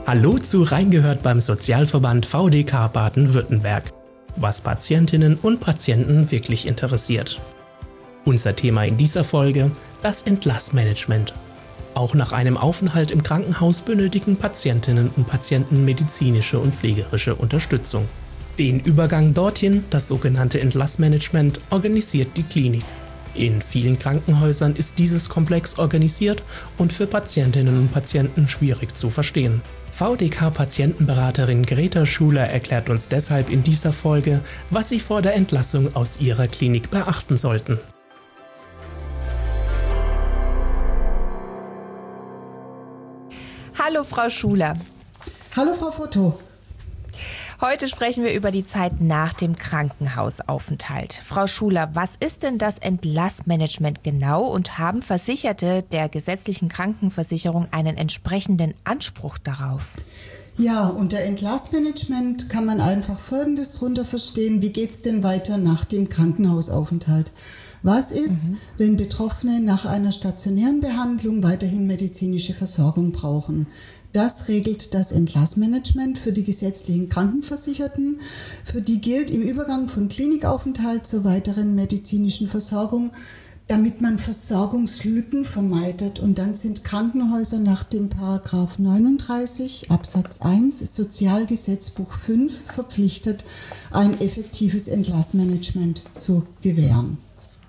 Hallo zu Reingehört beim Sozialverband VDK Baden-Württemberg, was Patientinnen und Patienten wirklich interessiert. Unser Thema in dieser Folge: das Entlassmanagement. Auch nach einem Aufenthalt im Krankenhaus benötigen Patientinnen und Patienten medizinische und pflegerische Unterstützung. Den Übergang dorthin, das sogenannte Entlassmanagement, organisiert die Klinik. In vielen Krankenhäusern ist dieses komplex organisiert und für Patientinnen und Patienten schwierig zu verstehen. VDK-Patientenberaterin Greta Schuler erklärt uns deshalb in dieser Folge, was Sie vor der Entlassung aus Ihrer Klinik beachten sollten. Hallo Frau Schuler. Hallo Frau Foto. Heute sprechen wir über die Zeit nach dem Krankenhausaufenthalt. Frau Schuler, was ist denn das Entlassmanagement genau und haben Versicherte der gesetzlichen Krankenversicherung einen entsprechenden Anspruch darauf? Ja, unter Entlassmanagement kann man einfach Folgendes drunter verstehen: Wie geht's denn weiter nach dem Krankenhausaufenthalt? Was ist, wenn Betroffene nach einer stationären Behandlung weiterhin medizinische Versorgung brauchen? Das regelt das Entlassmanagement für die gesetzlichen Krankenversicherten. Für die gilt im Übergang von Klinikaufenthalt zur weiteren medizinischen Versorgung, damit man Versorgungslücken vermeidet. Und dann sind Krankenhäuser nach dem Paragraph 39 Absatz 1 Sozialgesetzbuch 5 verpflichtet, ein effektives Entlassmanagement zu gewähren.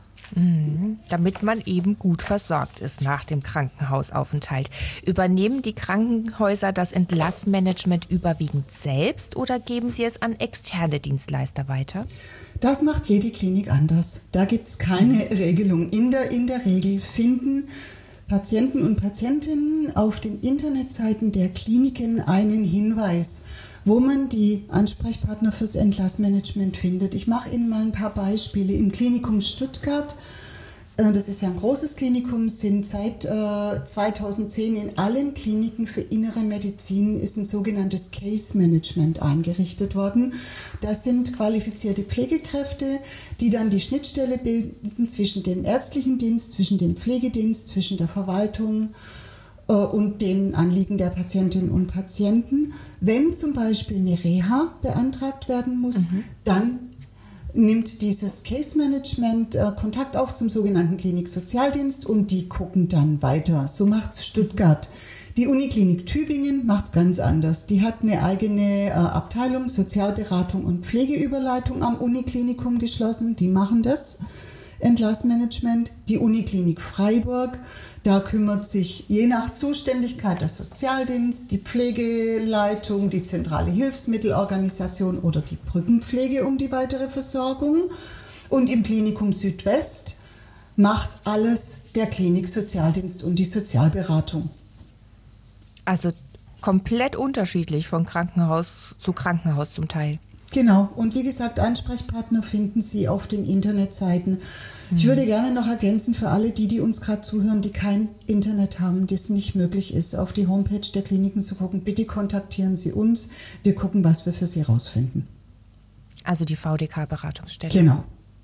Damit man eben gut versorgt ist nach dem Krankenhausaufenthalt. Übernehmen die Krankenhäuser das Entlassmanagement überwiegend selbst oder geben sie es an externe Dienstleister weiter? Das macht jede Klinik anders. Da gibt es keine Regelung. In der Regel finden Patienten und Patientinnen auf den Internetseiten der Kliniken einen Hinweis, wo man die Ansprechpartner fürs Entlassmanagement findet. Ich mache Ihnen mal ein paar Beispiele. Im Klinikum Stuttgart, das ist ja ein großes Klinikum, sind seit 2010 in allen Kliniken für innere Medizin ist ein sogenanntes Case Management eingerichtet worden. Das sind qualifizierte Pflegekräfte, die dann die Schnittstelle bilden zwischen dem ärztlichen Dienst, zwischen dem Pflegedienst, zwischen der Verwaltung und den Anliegen der Patientinnen und Patienten. Wenn zum Beispiel eine Reha beantragt werden muss, dann nimmt dieses Case Management Kontakt auf zum sogenannten Kliniksozialdienst und die gucken dann weiter. So macht's Stuttgart. Die Uniklinik Tübingen macht's ganz anders. Die hat eine eigene Abteilung Sozialberatung und Pflegeüberleitung am Uniklinikum geschlossen. Die machen das Entlassmanagement. Die Uniklinik Freiburg, da kümmert sich je nach Zuständigkeit der Sozialdienst, die Pflegeleitung, die zentrale Hilfsmittelorganisation oder die Brückenpflege um die weitere Versorgung. Und im Klinikum Südwest macht alles der Kliniksozialdienst und die Sozialberatung. Also komplett unterschiedlich von Krankenhaus zu Krankenhaus zum Teil. Genau. Und wie gesagt, Ansprechpartner finden Sie auf den Internetseiten. Ich würde gerne noch ergänzen für alle die uns gerade zuhören, die kein Internet haben, das nicht möglich ist, auf die Homepage der Kliniken zu gucken. Bitte kontaktieren Sie uns. Wir gucken, was wir für Sie rausfinden. Also die VDK-Beratungsstelle. Genau.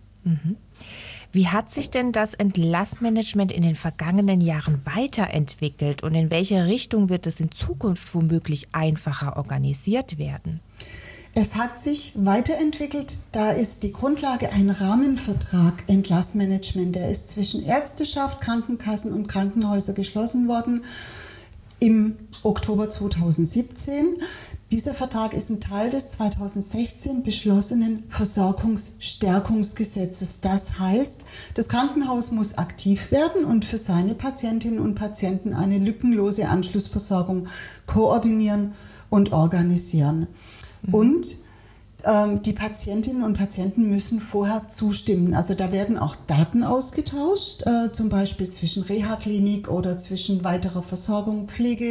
Wie hat sich denn das Entlassmanagement in den vergangenen Jahren weiterentwickelt und in welche Richtung wird es in Zukunft womöglich einfacher organisiert werden? Es hat sich weiterentwickelt, da ist die Grundlage ein Rahmenvertrag Entlassmanagement, der ist zwischen Ärzteschaft, Krankenkassen und Krankenhäuser geschlossen worden im Oktober 2017. Dieser Vertrag ist ein Teil des 2016 beschlossenen Versorgungsstärkungsgesetzes. Das heißt, das Krankenhaus muss aktiv werden und für seine Patientinnen und Patienten eine lückenlose Anschlussversorgung koordinieren und organisieren. Und die Patientinnen und Patienten müssen vorher zustimmen. Also da werden auch Daten ausgetauscht, zum Beispiel zwischen Reha-Klinik oder zwischen weiterer Versorgung,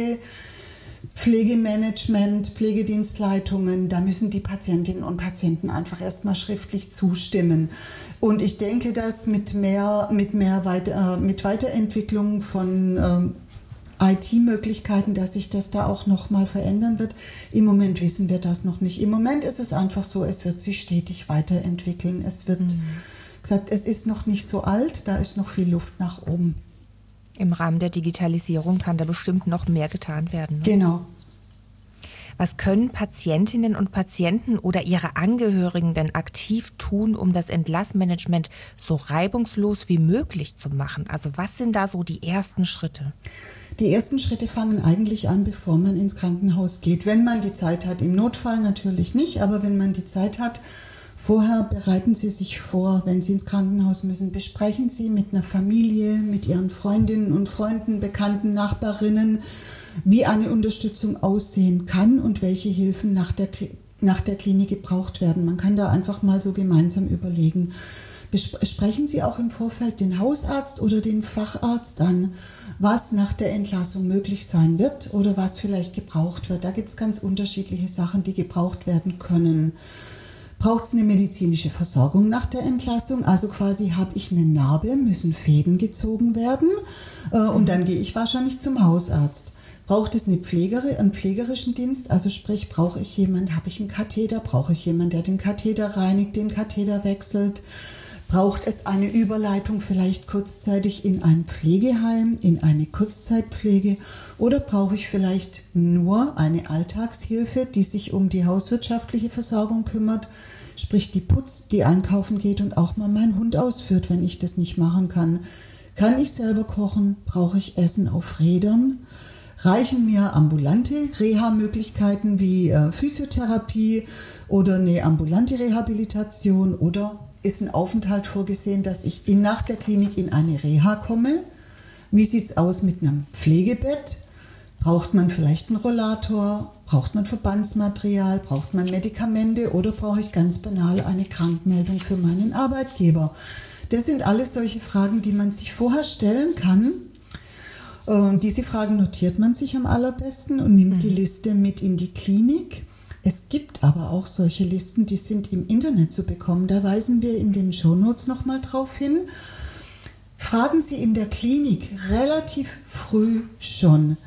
Pflegemanagement, Pflegedienstleitungen. Da müssen die Patientinnen und Patienten einfach erstmal schriftlich zustimmen. Und ich denke, dass mit Weiterentwicklung von IT-Möglichkeiten, dass sich das da auch nochmal verändern wird. Im Moment wissen wir das noch nicht. Im Moment ist es einfach so, es wird sich stetig weiterentwickeln. Es wird gesagt, es ist noch nicht so alt, da ist noch viel Luft nach oben. Im Rahmen der Digitalisierung kann da bestimmt noch mehr getan werden. Ne? Genau. Was können Patientinnen und Patienten oder ihre Angehörigen denn aktiv tun, um das Entlassmanagement so reibungslos wie möglich zu machen? Also was sind da so die ersten Schritte? Die ersten Schritte fangen eigentlich an, bevor man ins Krankenhaus geht. Wenn man die Zeit hat, im Notfall natürlich nicht, aber wenn man die Zeit hat, vorher bereiten Sie sich vor, wenn Sie ins Krankenhaus müssen. Besprechen Sie mit einer Familie, mit Ihren Freundinnen und Freunden, Bekannten, Nachbarinnen, wie eine Unterstützung aussehen kann und welche Hilfen nach der Klinik gebraucht werden. Man kann da einfach mal so gemeinsam überlegen. Sprechen Sie auch im Vorfeld den Hausarzt oder den Facharzt an, was nach der Entlassung möglich sein wird oder was vielleicht gebraucht wird. Da gibt es ganz unterschiedliche Sachen, die gebraucht werden können. Braucht es eine medizinische Versorgung nach der Entlassung? Also quasi habe ich eine Narbe, müssen Fäden gezogen werden und dann gehe ich wahrscheinlich zum Hausarzt. Braucht es einen pflegerischen Dienst? Also sprich, brauche ich jemanden, habe ich einen Katheter? Brauche ich jemanden, der den Katheter reinigt, den Katheter wechselt? Braucht es eine Überleitung vielleicht kurzzeitig in ein Pflegeheim, in eine Kurzzeitpflege? Oder brauche ich vielleicht nur eine Alltagshilfe, die sich um die hauswirtschaftliche Versorgung kümmert, sprich die putzt, die einkaufen geht und auch mal meinen Hund ausführt, wenn ich das nicht machen kann? Kann ich selber kochen? Brauche ich Essen auf Rädern? Reichen mir ambulante Reha-Möglichkeiten wie Physiotherapie oder eine ambulante Rehabilitation oder ist ein Aufenthalt vorgesehen, dass ich nach der Klinik in eine Reha komme? Wie sieht es aus mit einem Pflegebett? Braucht man vielleicht einen Rollator? Braucht man Verbandsmaterial? Braucht man Medikamente? Oder brauche ich ganz banal eine Krankmeldung für meinen Arbeitgeber? Das sind alles solche Fragen, die man sich vorher stellen kann. Diese Fragen notiert man sich am allerbesten und nimmt die Liste mit in die Klinik. Es gibt aber auch solche Listen, die sind im Internet zu bekommen. Da weisen wir in den Shownotes nochmal drauf hin. Fragen Sie in der Klinik relativ früh schon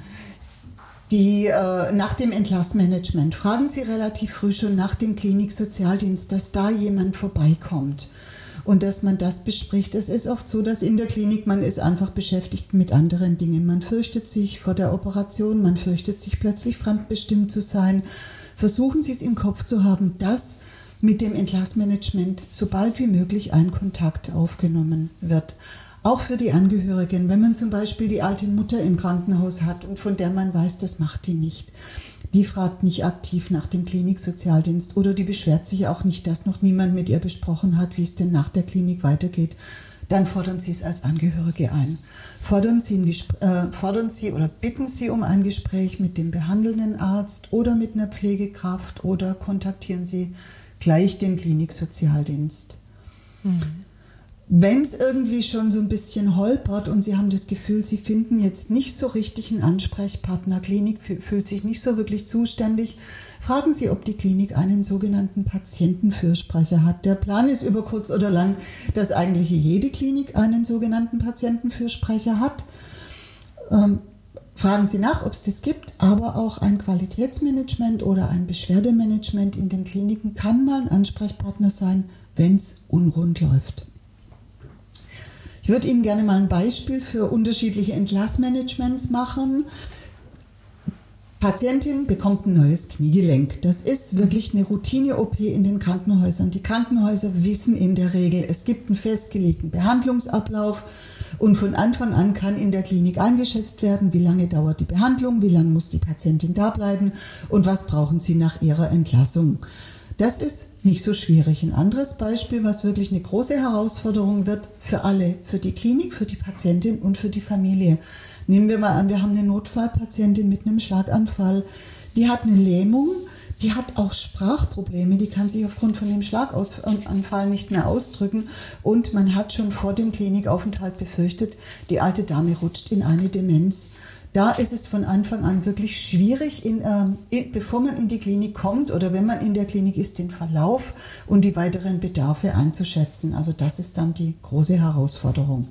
nach dem Entlassmanagement. Fragen Sie relativ früh schon nach dem Kliniksozialdienst, dass da jemand vorbeikommt und dass man das bespricht. Es ist oft so, dass in der Klinik man ist einfach beschäftigt mit anderen Dingen. Man fürchtet sich vor der Operation, man fürchtet sich plötzlich fremdbestimmt zu sein. Versuchen Sie es im Kopf zu haben, dass mit dem Entlassmanagement so bald wie möglich ein Kontakt aufgenommen wird. Auch für die Angehörigen, wenn man zum Beispiel die alte Mutter im Krankenhaus hat und von der man weiß, das macht die nicht. Die fragt nicht aktiv nach dem Kliniksozialdienst oder die beschwert sich auch nicht, dass noch niemand mit ihr besprochen hat, wie es denn nach der Klinik weitergeht. Dann fordern Sie es als Angehörige ein. Fordern Sie oder bitten Sie um ein Gespräch mit dem behandelnden Arzt oder mit einer Pflegekraft oder kontaktieren Sie gleich den Kliniksozialdienst. Wenn es irgendwie schon so ein bisschen holpert und Sie haben das Gefühl, Sie finden jetzt nicht so richtig einen Ansprechpartner, Klinik fühlt sich nicht so wirklich zuständig, fragen Sie, ob die Klinik einen sogenannten Patientenfürsprecher hat. Der Plan ist über kurz oder lang, dass eigentlich jede Klinik einen sogenannten Patientenfürsprecher hat. Fragen Sie nach, ob es das gibt, aber auch ein Qualitätsmanagement oder ein Beschwerdemanagement in den Kliniken kann mal ein Ansprechpartner sein, wenn es unrund läuft. Ich würde Ihnen gerne mal ein Beispiel für unterschiedliche Entlassmanagements machen. Patientin bekommt ein neues Kniegelenk. Das ist wirklich eine Routine-OP in den Krankenhäusern. Die Krankenhäuser wissen in der Regel, es gibt einen festgelegten Behandlungsablauf und von Anfang an kann in der Klinik eingeschätzt werden, wie lange dauert die Behandlung, wie lange muss die Patientin da bleiben und was brauchen sie nach ihrer Entlassung. Das ist nicht so schwierig. Ein anderes Beispiel, was wirklich eine große Herausforderung wird für alle, für die Klinik, für die Patientin und für die Familie. Nehmen wir mal an, wir haben eine Notfallpatientin mit einem Schlaganfall, die hat eine Lähmung, die hat auch Sprachprobleme, die kann sich aufgrund von dem Schlaganfall nicht mehr ausdrücken und man hat schon vor dem Klinikaufenthalt befürchtet, die alte Dame rutscht in eine Demenz. Da ist es von Anfang an wirklich schwierig, bevor man in die Klinik kommt oder wenn man in der Klinik ist, den Verlauf und die weiteren Bedarfe einzuschätzen. Also das ist dann die große Herausforderung.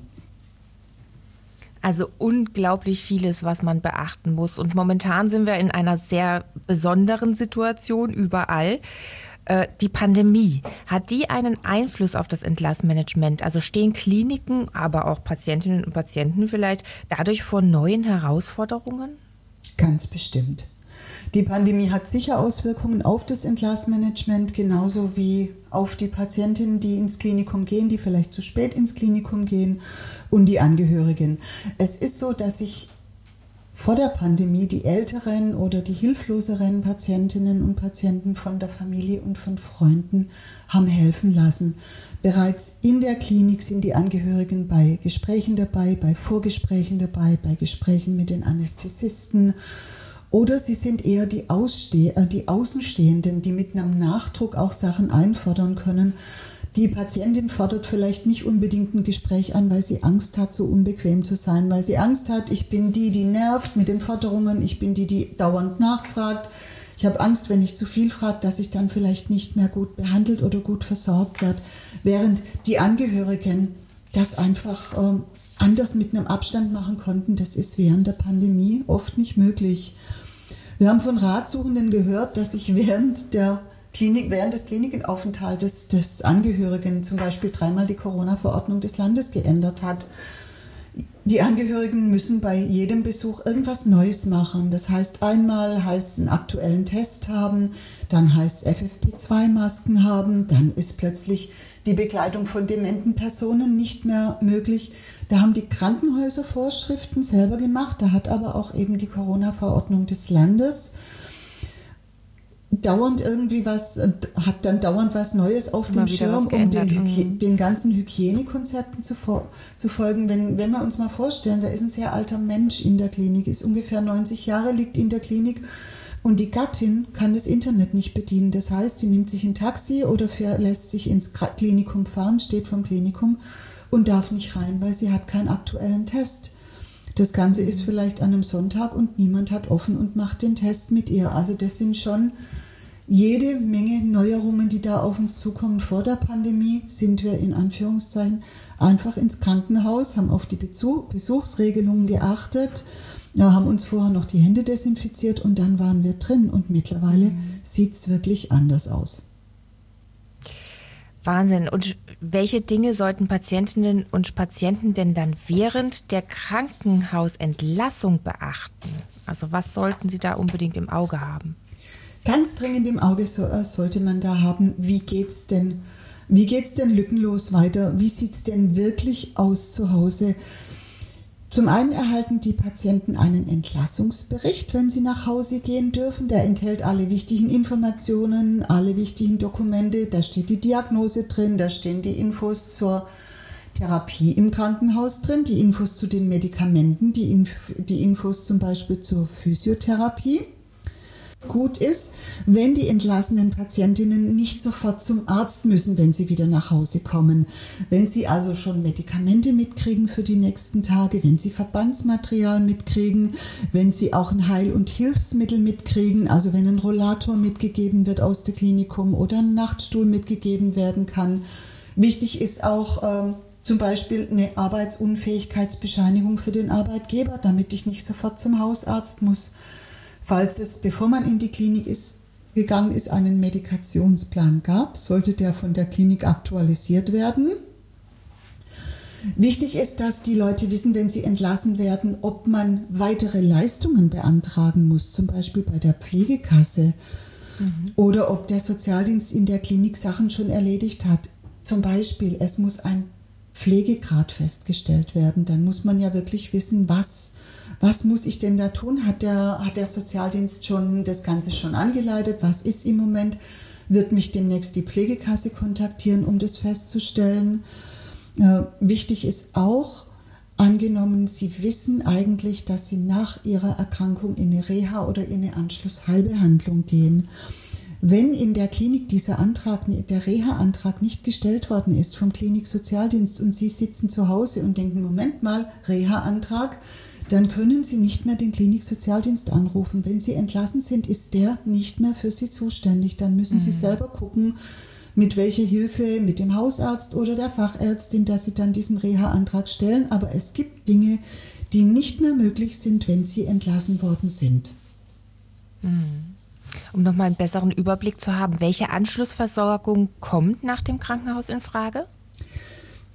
Also unglaublich vieles, was man beachten muss. Und momentan sind wir in einer sehr besonderen Situation überall. Die Pandemie, hat die einen Einfluss auf das Entlassmanagement? Also stehen Kliniken, aber auch Patientinnen und Patienten vielleicht dadurch vor neuen Herausforderungen? Ganz bestimmt. Die Pandemie hat sicher Auswirkungen auf das Entlassmanagement, genauso wie auf die Patientinnen, die ins Klinikum gehen, die vielleicht zu spät ins Klinikum gehen, und die Angehörigen. Es ist so, dass sich vor der Pandemie die älteren oder die hilfloseren Patientinnen und Patienten von der Familie und von Freunden haben helfen lassen. Bereits in der Klinik sind die Angehörigen bei Gesprächen dabei, bei Vorgesprächen dabei, bei Gesprächen mit den Anästhesisten. Oder sie sind eher die Außenstehenden, die mit einem Nachdruck auch Sachen einfordern können. Die Patientin fordert vielleicht nicht unbedingt ein Gespräch an, weil sie Angst hat, so unbequem zu sein, weil sie Angst hat, ich bin die nervt mit den Forderungen, ich bin die dauernd nachfragt. Ich habe Angst, wenn ich zu viel frage, dass ich dann vielleicht nicht mehr gut behandelt oder gut versorgt werde, während die Angehörigen das einfach anders mit einem Abstand machen konnten. Das ist während der Pandemie oft nicht möglich. Wir haben von Ratsuchenden gehört, dass sich während des Klinikaufenthaltes des Angehörigen zum Beispiel 3-mal die Corona-Verordnung des Landes geändert hat. Die Angehörigen müssen bei jedem Besuch irgendwas Neues machen. Das heißt, einmal heißt es einen aktuellen Test haben, dann heißt es FFP2-Masken haben, dann ist plötzlich die Begleitung von dementen Personen nicht mehr möglich. Da haben die Krankenhäuser Vorschriften selber gemacht, da hat aber auch eben die Corona-Verordnung des Landes dauernd was Neues auf dem Schirm, um den ganzen Hygienekonzepten zu folgen. Wenn wir uns mal vorstellen, da ist ein sehr alter Mensch in der Klinik, ist ungefähr 90 Jahre, liegt in der Klinik und die Gattin kann das Internet nicht bedienen. Das heißt, sie nimmt sich ein Taxi oder lässt sich ins Klinikum fahren, steht vom Klinikum und darf nicht rein, weil sie hat keinen aktuellen Test. Das Ganze ist vielleicht an einem Sonntag und niemand hat offen und macht den Test mit ihr. Also das sind schon jede Menge Neuerungen, die da auf uns zukommen. Vor der Pandemie sind wir in Anführungszeichen einfach ins Krankenhaus, haben auf die Besuchsregelungen geachtet, haben uns vorher noch die Hände desinfiziert und dann waren wir drin. Und mittlerweile sieht es wirklich anders aus. Wahnsinn. Und welche Dinge sollten Patientinnen und Patienten denn dann während der Krankenhausentlassung beachten? Also was sollten sie da unbedingt im Auge haben? Ganz dringend im Auge sollte man da haben, wie geht's denn lückenlos weiter? Wie sieht's denn wirklich aus zu Hause? Zum einen erhalten die Patienten einen Entlassungsbericht, wenn sie nach Hause gehen dürfen. Der enthält alle wichtigen Informationen, alle wichtigen Dokumente. Da steht die Diagnose drin, da stehen die Infos zur Therapie im Krankenhaus drin, die Infos zu den Medikamenten, die Infos zum Beispiel zur Physiotherapie. Gut ist, wenn die entlassenen Patientinnen nicht sofort zum Arzt müssen, wenn sie wieder nach Hause kommen. Wenn sie also schon Medikamente mitkriegen für die nächsten Tage, wenn sie Verbandsmaterial mitkriegen, wenn sie auch ein Heil- und Hilfsmittel mitkriegen, also wenn ein Rollator mitgegeben wird aus dem Klinikum oder ein Nachtstuhl mitgegeben werden kann. Wichtig ist auch zum Beispiel eine Arbeitsunfähigkeitsbescheinigung für den Arbeitgeber, damit ich nicht sofort zum Hausarzt muss. Falls es, bevor man in die Klinik gegangen ist, einen Medikationsplan gab, sollte der von der Klinik aktualisiert werden. Wichtig ist, dass die Leute wissen, wenn sie entlassen werden, ob man weitere Leistungen beantragen muss, zum Beispiel bei der Pflegekasse, oder ob der Sozialdienst in der Klinik Sachen schon erledigt hat. Zum Beispiel, es muss ein Pflegegrad festgestellt werden. Dann muss man ja wirklich wissen, was muss ich denn da tun? Hat der Sozialdienst schon das Ganze schon angeleitet? Was ist im Moment? Wird mich demnächst die Pflegekasse kontaktieren, um das festzustellen? Wichtig ist auch, angenommen, Sie wissen eigentlich, dass Sie nach Ihrer Erkrankung in eine Reha oder in eine Anschlussheilbehandlung gehen. Wenn in der Klinik der Reha-Antrag nicht gestellt worden ist vom Kliniksozialdienst und Sie sitzen zu Hause und denken, Moment mal, Reha-Antrag, dann können Sie nicht mehr den Kliniksozialdienst anrufen. Wenn Sie entlassen sind, ist der nicht mehr für Sie zuständig. Dann müssen Sie selber gucken, mit welcher Hilfe, mit dem Hausarzt oder der Fachärztin, dass Sie dann diesen Reha-Antrag stellen. Aber es gibt Dinge, die nicht mehr möglich sind, wenn Sie entlassen worden sind. Um nochmal einen besseren Überblick zu haben, welche Anschlussversorgung kommt nach dem Krankenhaus in Frage?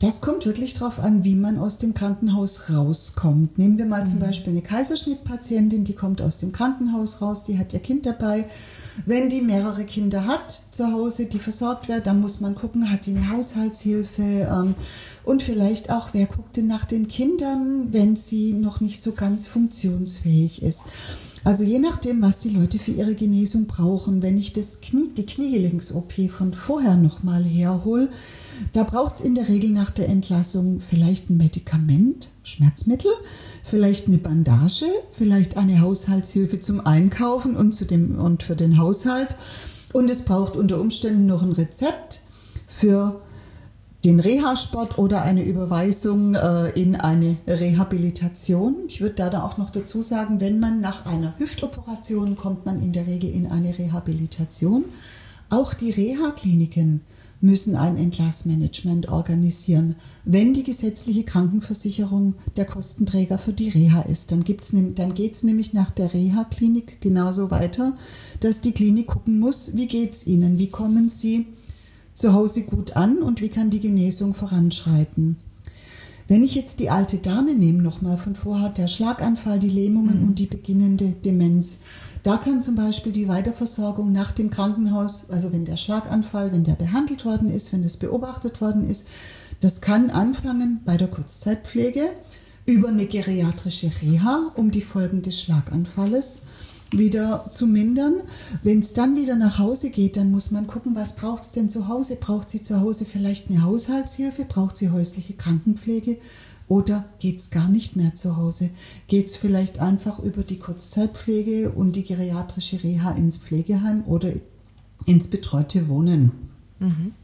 Das kommt wirklich darauf an, wie man aus dem Krankenhaus rauskommt. Nehmen wir mal zum Beispiel eine Kaiserschnittpatientin, die kommt aus dem Krankenhaus raus, die hat ihr Kind dabei. Wenn die mehrere Kinder hat zu Hause, die versorgt werden, dann muss man gucken, hat die eine Haushaltshilfe und vielleicht auch, wer guckt denn nach den Kindern, wenn sie noch nicht so ganz funktionsfähig ist. Also je nachdem, was die Leute für ihre Genesung brauchen. Wenn ich die Kniegelenks-OP von vorher nochmal herhole, da braucht es in der Regel nach der Entlassung vielleicht ein Medikament, Schmerzmittel, vielleicht eine Bandage, vielleicht eine Haushaltshilfe zum Einkaufen und für den Haushalt. Und es braucht unter Umständen noch ein Rezept für den Reha-Sport oder eine Überweisung in eine Rehabilitation. Ich würde da auch noch dazu sagen, wenn man nach einer Hüftoperation kommt, man in der Regel in eine Rehabilitation. Auch die Reha-Kliniken müssen ein Entlassmanagement organisieren. Wenn die gesetzliche Krankenversicherung der Kostenträger für die Reha ist, dann geht es nämlich nach der Reha-Klinik genauso weiter, dass die Klinik gucken muss, wie geht es Ihnen, wie kommen Sie zu Hause gut an und wie kann die Genesung voranschreiten. Wenn ich jetzt die alte Dame nehme, nochmal von vorher, der Schlaganfall, die Lähmungen und die beginnende Demenz, da kann zum Beispiel die Weiterversorgung nach dem Krankenhaus, also wenn der Schlaganfall, wenn der behandelt worden ist, wenn das beobachtet worden ist, das kann anfangen bei der Kurzzeitpflege über eine geriatrische Reha, um die Folgen des Schlaganfalles wieder zu mindern. Wenn es dann wieder nach Hause geht, dann muss man gucken, was braucht es denn zu Hause? Braucht sie zu Hause vielleicht eine Haushaltshilfe? Braucht sie häusliche Krankenpflege? Oder geht es gar nicht mehr zu Hause? Geht es vielleicht einfach über die Kurzzeitpflege und die geriatrische Reha ins Pflegeheim oder ins betreute Wohnen? Mhm.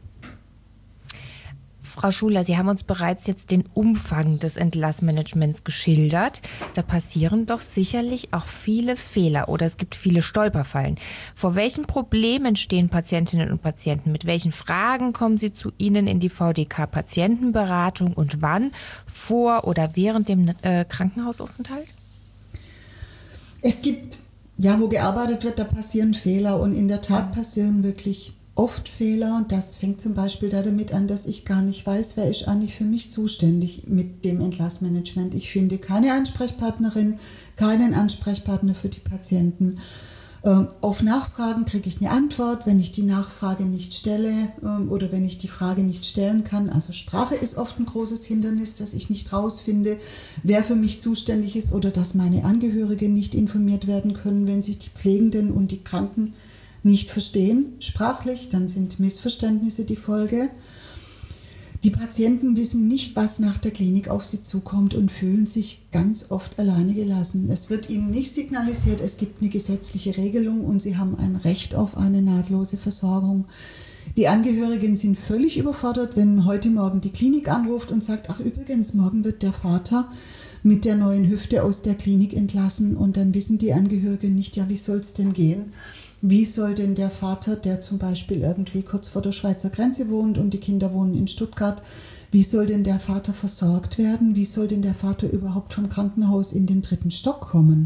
Frau Schuler, Sie haben uns bereits jetzt den Umfang des Entlassmanagements geschildert. Da passieren doch sicherlich auch viele Fehler oder es gibt viele Stolperfallen. Vor welchen Problemen stehen Patientinnen und Patienten? Mit welchen Fragen kommen sie zu Ihnen in die VDK-Patientenberatung und wann? Vor oder während dem Krankenhausaufenthalt? Es gibt, wo gearbeitet wird, da passieren Fehler und in der Tat passieren wirklich oft Fehler und das fängt zum Beispiel damit an, dass ich gar nicht weiß, wer ist eigentlich für mich zuständig mit dem Entlassmanagement. Ich finde keine Ansprechpartnerin, keinen Ansprechpartner für die Patienten. Auf Nachfragen kriege ich eine Antwort, wenn ich die Nachfrage nicht stelle oder wenn ich die Frage nicht stellen kann. Also Sprache ist oft ein großes Hindernis, dass ich nicht rausfinde, wer für mich zuständig ist oder dass meine Angehörigen nicht informiert werden können, wenn sich die Pflegenden und die Kranken nicht verstehen, sprachlich, dann sind Missverständnisse die Folge. Die Patienten wissen nicht, was nach der Klinik auf sie zukommt und fühlen sich ganz oft alleine gelassen. Es wird ihnen nicht signalisiert, es gibt eine gesetzliche Regelung und sie haben ein Recht auf eine nahtlose Versorgung. Die Angehörigen sind völlig überfordert, wenn heute Morgen die Klinik anruft und sagt, ach übrigens, morgen wird der Vater mit der neuen Hüfte aus der Klinik entlassen und dann wissen die Angehörigen nicht, wie soll es denn gehen? Wie soll denn der Vater, der zum Beispiel irgendwie kurz vor der Schweizer Grenze wohnt und die Kinder wohnen in Stuttgart, wie soll denn der Vater versorgt werden? Wie soll denn der Vater überhaupt vom Krankenhaus in den 3. Stock kommen?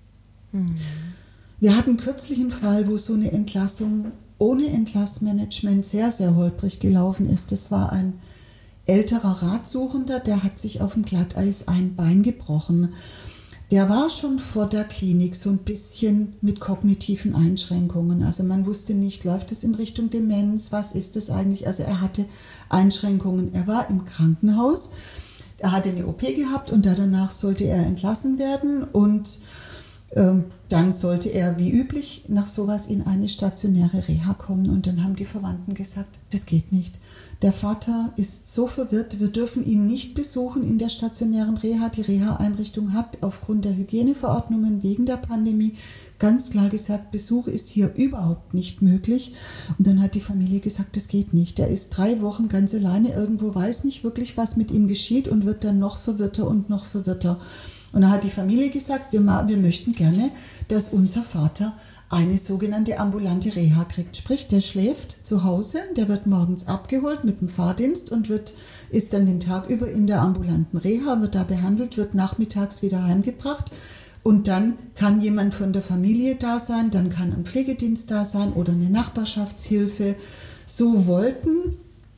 Wir hatten kürzlich einen Fall, wo so eine Entlassung ohne Entlassmanagement sehr, sehr holprig gelaufen ist. Das war ein älterer Ratsuchender, der hat sich auf dem Glatteis ein Bein gebrochen. Der war schon vor der Klinik so ein bisschen mit kognitiven Einschränkungen. Also man wusste nicht, läuft es in Richtung Demenz, was ist das eigentlich? Also er hatte Einschränkungen. Er war im Krankenhaus, er hatte eine OP gehabt und danach sollte er entlassen werden und dann sollte er wie üblich nach sowas in eine stationäre Reha kommen. Und dann haben die Verwandten gesagt, das geht nicht. Der Vater ist so verwirrt, wir dürfen ihn nicht besuchen in der stationären Reha. Die Reha-Einrichtung hat aufgrund der Hygieneverordnungen wegen der Pandemie ganz klar gesagt, Besuch ist hier überhaupt nicht möglich. Und dann hat die Familie gesagt, das geht nicht. Er ist 3 Wochen ganz alleine irgendwo, weiß nicht wirklich, was mit ihm geschieht und wird dann noch verwirrter und noch verwirrter. Und dann hat die Familie gesagt, wir möchten gerne, dass unser Vater eine sogenannte ambulante Reha kriegt. Sprich, der schläft zu Hause, der wird morgens abgeholt mit dem Fahrdienst und ist dann den Tag über in der ambulanten Reha, wird da behandelt, wird nachmittags wieder heimgebracht. Und dann kann jemand von der Familie da sein, dann kann ein Pflegedienst da sein oder eine Nachbarschaftshilfe. So wollten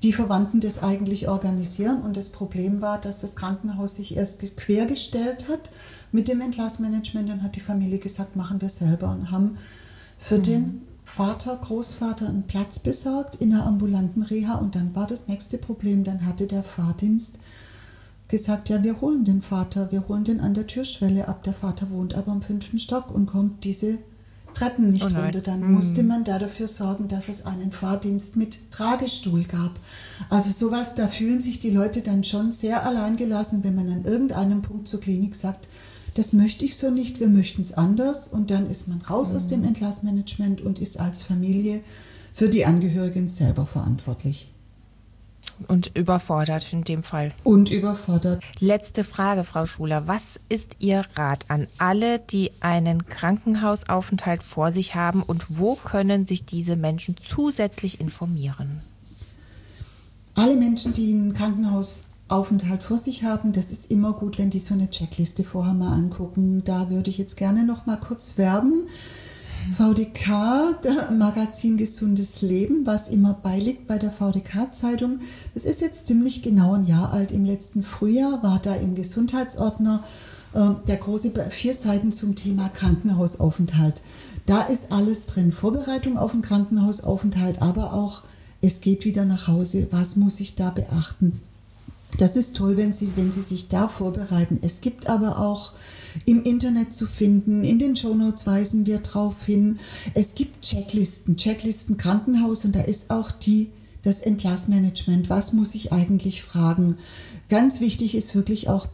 die Verwandten das eigentlich organisieren. Und das Problem war, dass das Krankenhaus sich erst quergestellt hat mit dem Entlassmanagement. Dann hat die Familie gesagt, machen wir selber und haben für den Großvater einen Platz besorgt in einer ambulanten Reha. Und dann war das nächste Problem, dann hatte der Fahrdienst gesagt, ja, wir holen den Vater, wir holen den an der Türschwelle ab. Der Vater wohnt aber im 5. Stock und kommt diese Treppen nicht runter. Dann musste man da dafür sorgen, dass es einen Fahrdienst mit Tragestuhl gab. Also sowas, da fühlen sich die Leute dann schon sehr alleingelassen, wenn man an irgendeinem Punkt zur Klinik sagt, das möchte ich so nicht, wir möchten es anders. Und dann ist man raus aus dem Entlassmanagement und ist als Familie für die Angehörigen selber verantwortlich. Und überfordert in dem Fall. Und überfordert. Letzte Frage, Frau Schuler. Was ist Ihr Rat an alle, die einen Krankenhausaufenthalt vor sich haben und wo können sich diese Menschen zusätzlich informieren? Alle Menschen, die einen Krankenhausaufenthalt vor sich haben, das ist immer gut, wenn die so eine Checkliste vorher mal angucken. Da würde ich jetzt gerne noch mal kurz werben. VDK, der Magazin Gesundes Leben, was immer beiliegt bei der VDK-Zeitung. Das ist jetzt ziemlich genau ein Jahr alt. Im letzten Frühjahr war da im Gesundheitsordner der große 4 Seiten zum Thema Krankenhausaufenthalt. Da ist alles drin. Vorbereitung auf einen Krankenhausaufenthalt, aber auch, es geht wieder nach Hause. Was muss ich da beachten? Das ist toll, wenn Sie sich da vorbereiten. Es gibt aber auch im Internet zu finden, in den Shownotes weisen wir drauf hin. Es gibt Checklisten Krankenhaus und da ist auch das Entlassmanagement. Was muss ich eigentlich fragen? Ganz wichtig ist wirklich auch,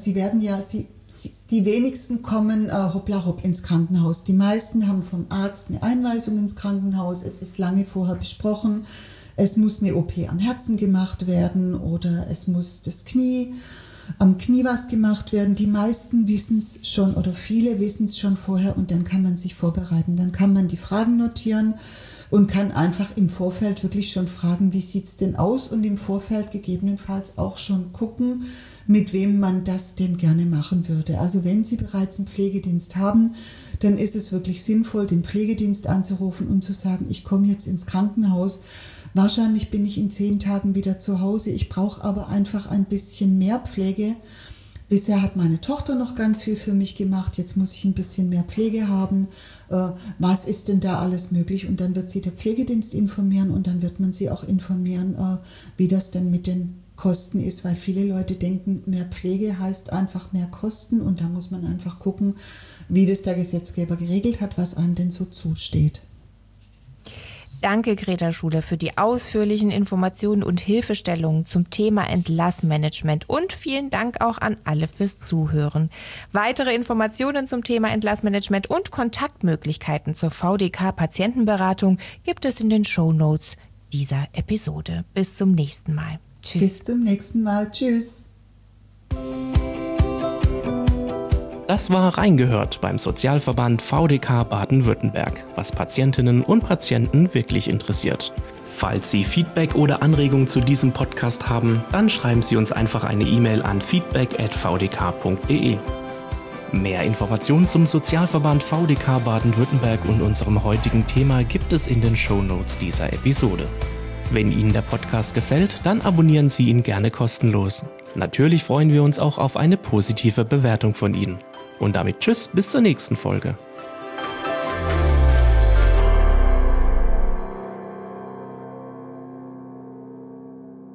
die wenigsten kommen hoppla hopp ins Krankenhaus. Die meisten haben vom Arzt eine Einweisung ins Krankenhaus. Es ist lange vorher besprochen. Es muss eine OP am Herzen gemacht werden oder es muss am Knie was gemacht werden. Die meisten wissen es schon oder viele wissen es schon vorher und dann kann man sich vorbereiten. Dann kann man die Fragen notieren und kann einfach im Vorfeld wirklich schon fragen, wie sieht es denn aus und im Vorfeld gegebenenfalls auch schon gucken, mit wem man das denn gerne machen würde. Also wenn Sie bereits einen Pflegedienst haben, dann ist es wirklich sinnvoll, den Pflegedienst anzurufen und zu sagen, ich komme jetzt ins Krankenhaus. Wahrscheinlich bin ich in 10 Tagen wieder zu Hause. Ich brauche aber einfach ein bisschen mehr Pflege. Bisher hat meine Tochter noch ganz viel für mich gemacht. Jetzt muss ich ein bisschen mehr Pflege haben. Was ist denn da alles möglich? Und dann wird sie der Pflegedienst informieren und dann wird man sie auch informieren, wie das denn mit den Kosten ist, weil viele Leute denken, mehr Pflege heißt einfach mehr Kosten und da muss man einfach gucken, wie das der Gesetzgeber geregelt hat, was einem denn so zusteht. Danke, Greta Schuler, für die ausführlichen Informationen und Hilfestellungen zum Thema Entlassmanagement und vielen Dank auch an alle fürs Zuhören. Weitere Informationen zum Thema Entlassmanagement und Kontaktmöglichkeiten zur VDK-Patientenberatung gibt es in den Shownotes dieser Episode. Bis zum nächsten Mal. Tschüss. Bis zum nächsten Mal. Tschüss. Das war Reingehört beim Sozialverband VDK Baden-Württemberg, was Patientinnen und Patienten wirklich interessiert. Falls Sie Feedback oder Anregungen zu diesem Podcast haben, dann schreiben Sie uns einfach eine E-Mail an feedback@vdk.de. Mehr Informationen zum Sozialverband VDK Baden-Württemberg und unserem heutigen Thema gibt es in den Shownotes dieser Episode. Wenn Ihnen der Podcast gefällt, dann abonnieren Sie ihn gerne kostenlos. Natürlich freuen wir uns auch auf eine positive Bewertung von Ihnen. Und damit tschüss, bis zur nächsten Folge.